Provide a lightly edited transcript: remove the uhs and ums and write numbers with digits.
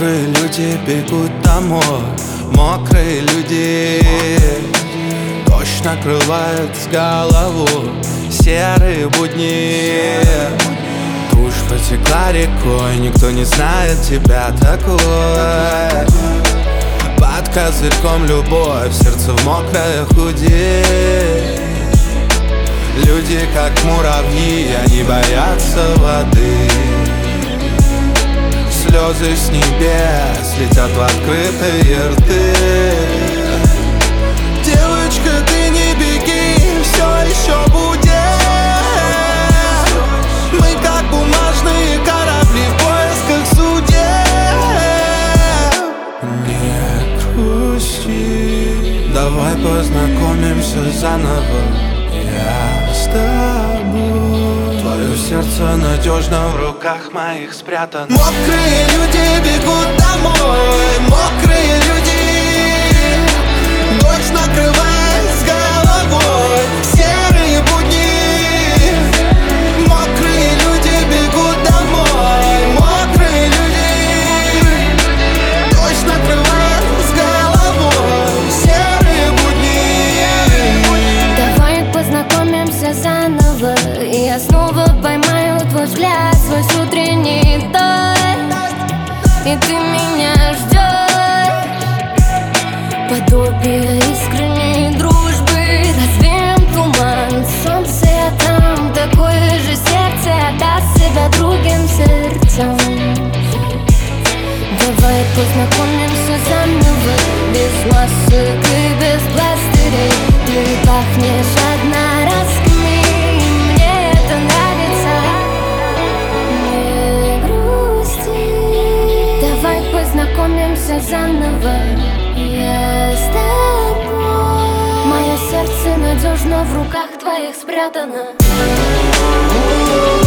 Мокрые люди бегут домой, мокрые люди. Дождь накрывает с голову, серые будни. Тушь потекла рекой, никто не знает тебя такой. Под козырьком любовь, сердце в мокрое худи. Люди как муравьи, они боятся воды. Слезы с небес летят в открытые рты. Девочка, ты не беги, все еще будет. Мы как бумажные корабли в поисках судеб. Не грусти, давай познакомимся заново. Я с тобой. Твое сердце надежно в руках моих спрятано. Мокрые люди бегут домой, мокрые люди. Дождь накрывает с головой, серые будни. Мокрые люди бегут домой, мокрые люди. Дождь накрывает с головой, серые будни. Давай познакомимся заново, и я снова поймаю твой взгляд, свой утренний дождь. И ты меня ждешь, подобие искренней дружбы. Развеем туман, солнце, а там такое же сердце отдаст себя другим сердцам. Давай познакомимся заново, без масок и без пластырей. Ты пахнешь одноразками, и мне это нравится. Не грусти, давай познакомимся заново. Я с тобой. Мое сердце надежно в руках твоих спрятано.